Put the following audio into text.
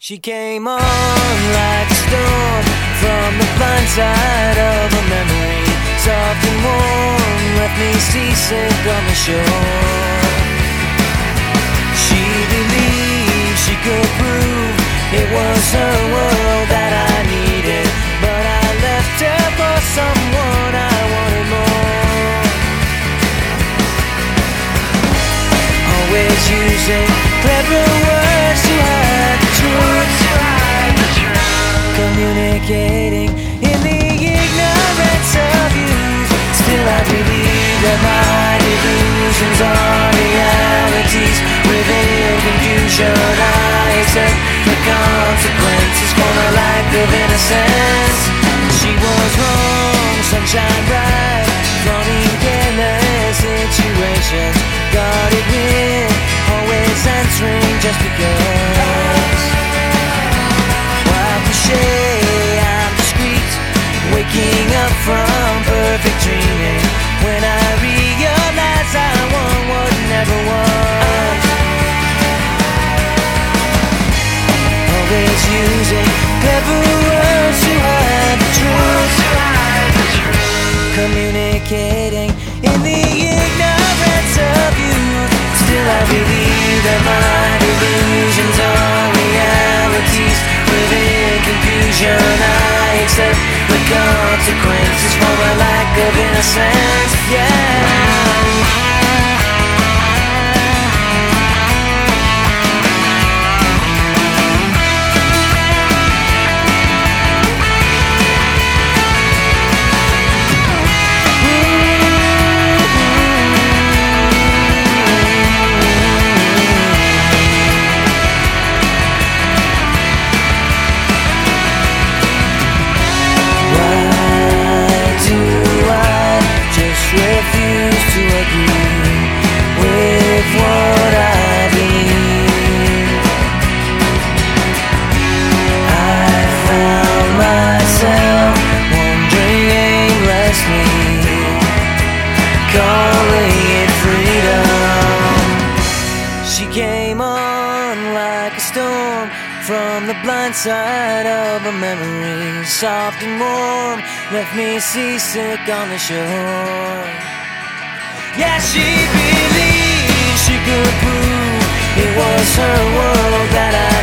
She came on like a storm from the blind side of a memory. Soft and warm, left me seasick on the shore. She believed she could prove it was her world that I needed, but I left her for someone I wanted more. Always using clever words to hide the truth, communicating in the ignorance of youth. Still I believe that my illusions are realities. Within confusion I accept the consequences for my lack of innocence. She was wrong, sunshine bright, thrown in careless situations. Got it in, always answering just because. While cliche, I'm discreet, waking up from perfect dreaming, when I realize I want what never was. Always using clever words to hide the truth, communicating in the ignorance of you. Still I believe that my illusions are realities. Within confusion I accept the consequences for my lack of innocence. Yeah. Calling it freedom. She came on like a storm from the blind side of a memory. Soft and warm, left me seasick on the shore. Yeah, she believed she could prove it was her world that I